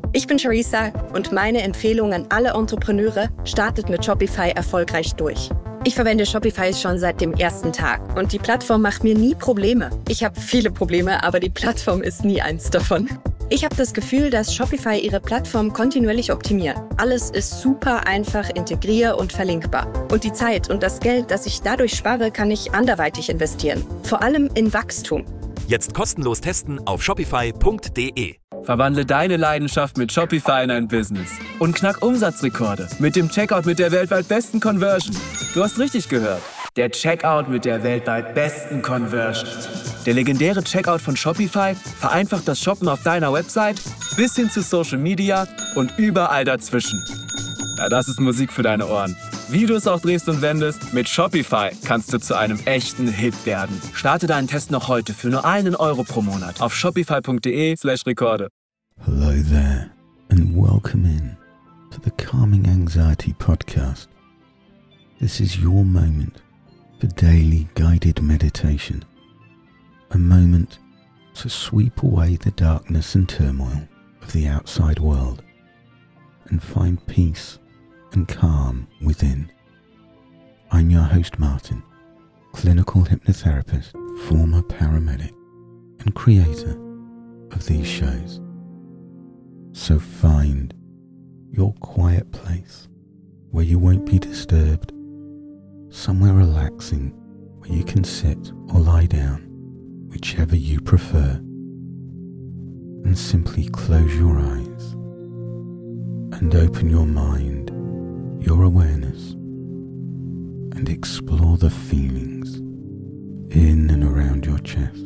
Ich bin Charissa und meine Empfehlung an alle Entrepreneure: startet mit Shopify erfolgreich durch. Ich verwende Shopify schon seit dem ersten Tag und die Plattform macht mir nie Probleme. Ich habe viele Probleme, aber die Plattform ist nie eins davon. Ich habe das Gefühl, dass Shopify ihre Plattform kontinuierlich optimiert. Alles ist super einfach integrier- und verlinkbar. Und die Zeit und das Geld, das ich dadurch spare, kann ich anderweitig investieren. Vor allem in Wachstum. Jetzt kostenlos testen auf shopify.de. Verwandle deine Leidenschaft mit Shopify in ein Business und knack Umsatzrekorde mit dem Checkout mit der weltweit besten Conversion. Du hast richtig gehört. Der Checkout mit der weltweit besten Conversion. Der legendäre Checkout von Shopify vereinfacht das Shoppen auf deiner Website bis hin zu Social Media und überall dazwischen. Ja, das ist Musik für deine Ohren. Wie du es auch drehst und wendest, mit Shopify kannst du zu einem echten Hit werden. Starte deinen Test noch heute für nur €1 pro Monat auf shopify.de/Rekorde. Hello there and welcome in to the Calming Anxiety Podcast. This is your moment for daily guided meditation. A moment to sweep away the darkness and turmoil of the outside world and find peace and calm within. I'm your host Martin, clinical hypnotherapist, former paramedic and creator of these shows. So find your quiet place where you won't be disturbed, somewhere relaxing where you can sit or lie down, whichever you prefer, and simply close your eyes and open your mind, your awareness, and explore the feelings in and around your chest.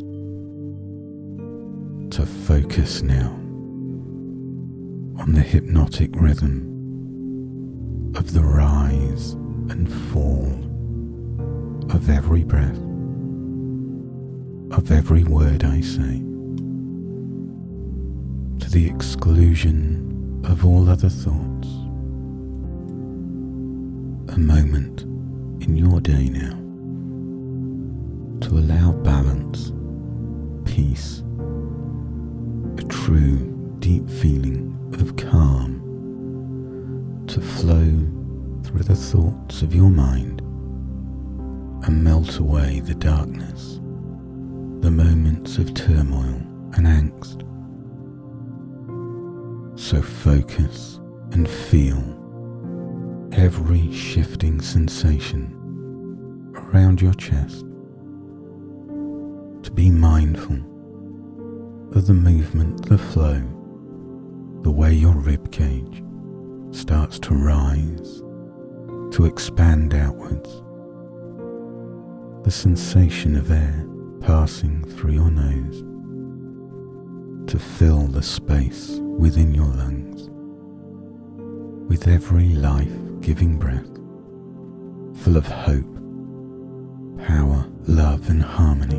To focus now on the hypnotic rhythm of the rise and fall of every breath, of every word I say, to the exclusion of all other thoughts. A moment in your day now to allow balance, peace, a true deep feeling of calm to flow through the thoughts of your mind and melt away the darkness, the moments of turmoil and angst. So focus and feel every shifting sensation around your chest. To be mindful of the movement, the flow, the way your rib cage starts to rise, to expand outwards, the sensation of air passing through your nose, to fill the space within your lungs with every life-giving breath, full of hope, power, love and harmony.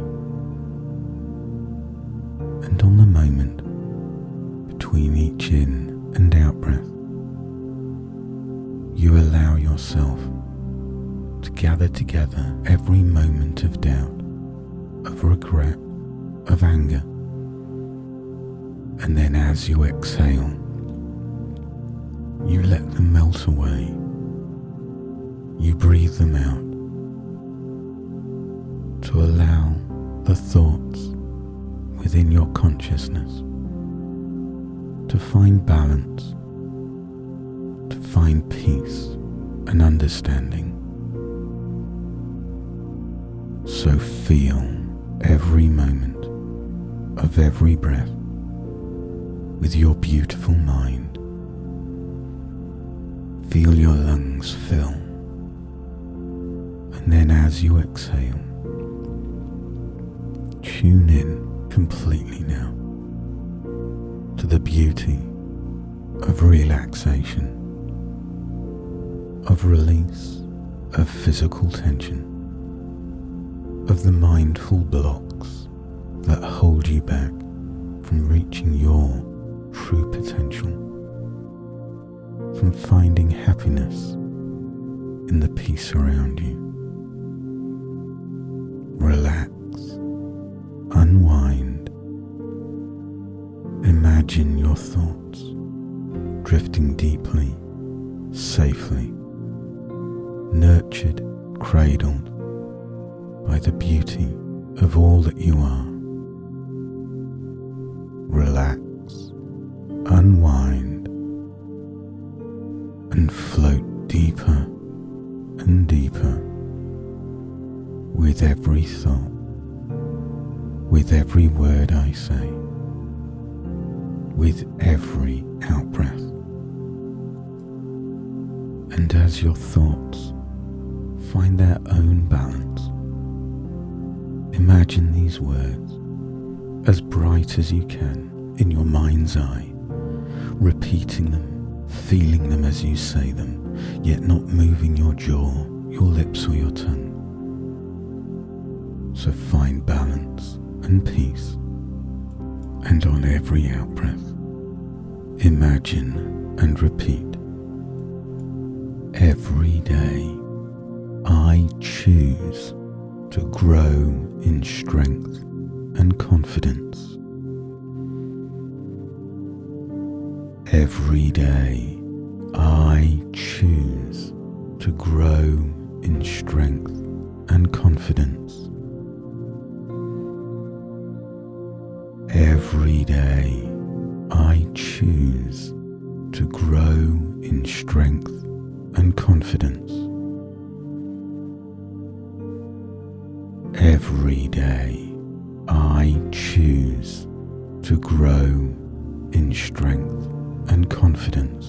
And on the moment between each in and out breath, you allow yourself to gather together every moment of doubt, of regret, of anger. And then as you exhale, you let them melt away. You breathe them out to allow the thoughts within your consciousness to find balance, to find peace and understanding. So feel every moment of every breath with your beautiful mind. Feel your lungs fill, and then as you exhale, tune in completely now to the beauty of relaxation, of release of physical tension, of the mindful blocks that hold you back from reaching your true potential, from finding happiness in the peace around you. Relax, unwind, imagine your thoughts drifting deeply, safely, nurtured, cradled by the beauty of all that you are. Relax, unwind, and float deeper and deeper with every thought, with every word I say, with every out-breath. And as your thoughts find their own balance, imagine these words as bright as you can in your mind's eye, repeating them, feeling them as you say them, yet not moving your jaw, your lips or your tongue. So find balance and peace, and on every out-breath, imagine and repeat, every day I choose to grow in strength and confidence. Every day I choose to grow in strength and confidence. Every day I choose to grow in strength and confidence. Every day I choose to grow in strength and confidence.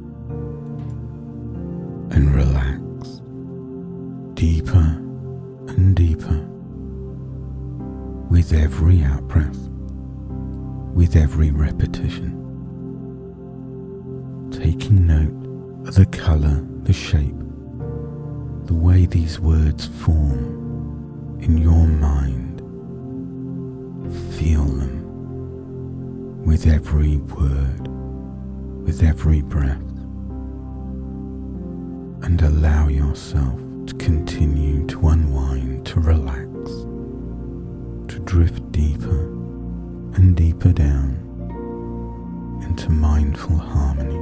And relax deeper and deeper with every out-breath, with every repetition, taking note of the colour, the shape, the way these words form in your mind. Feel them with every word, with every breath, and allow yourself to continue to unwind, to relax, to drift deeper and deeper down into mindful harmony.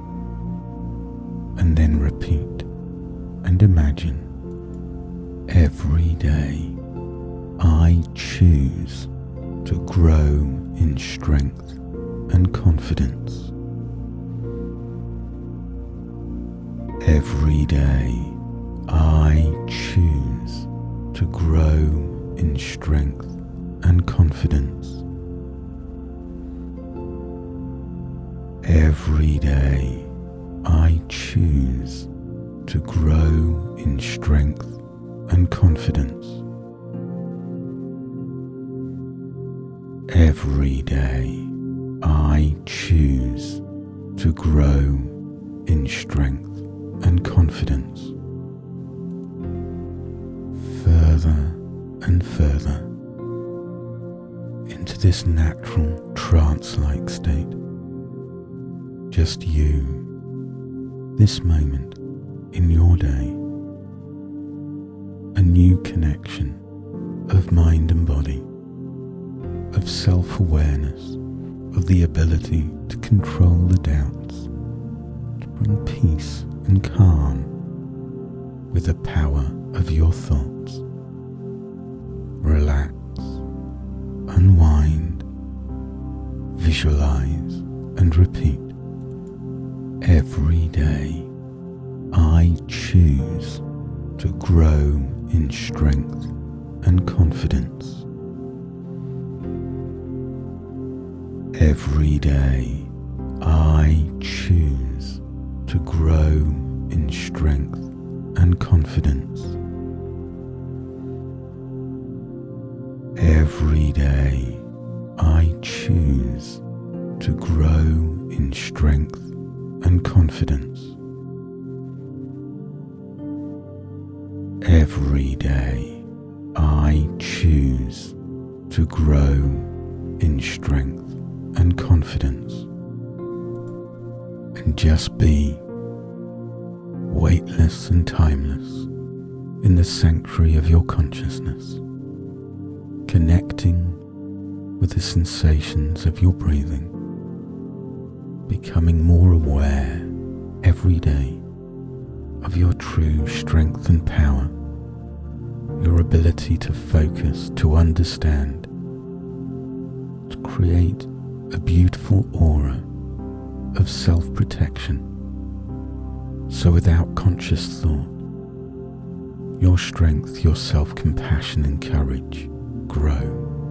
And then repeat and imagine, every day I choose to grow in strength and confidence. Every day I choose to grow in strength and confidence. Every day I choose to grow in strength and confidence. Every day I choose to grow in strength and confidence. Further and further into this natural trance-like state. Just you, this moment in your day, a new connection of mind and body, of self-awareness, of the ability to control the doubts, to bring peace and calm with the power of your thoughts. Relax, unwind, visualize and repeat. Every day I choose to grow in strength and confidence. Every day I choose to grow in strength and confidence. Every day I choose to grow in strength and confidence. Every day I choose to grow in strength and confidence. And just be weightless and timeless in the sanctuary of your consciousness, connecting with the sensations of your breathing, becoming more aware every day of your true strength and power, your ability to focus, to understand, to create a beautiful aura of self-protection. So without conscious thought, your strength, your self-compassion and courage grow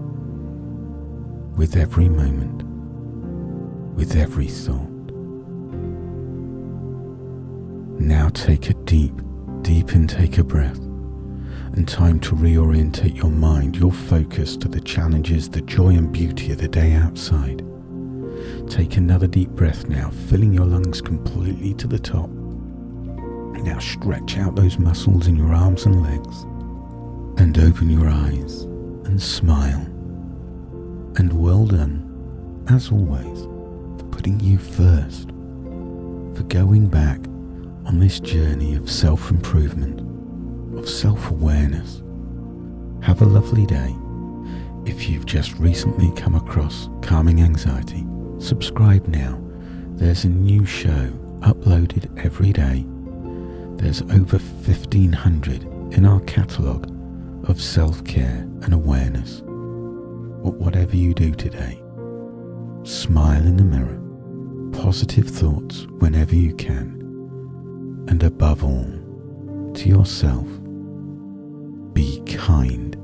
with every moment, with every thought. Now take a deep intake of breath, and time to reorientate your mind, your focus to the challenges, the joy and beauty of the day outside. Take another deep breath now, filling your lungs completely to the top. Now stretch out those muscles in your arms and legs, and open your eyes and smile. And well done, as always, for putting you first, for going back on this journey of self-improvement, of self-awareness. Have a lovely day. If you've just recently come across Calming Anxiety, subscribe now. There's a new show uploaded every day. There's over 1,500 in our catalogue of self-care and awareness. But whatever you do today, smile in the mirror, positive thoughts whenever you can, and above all, to yourself, be kind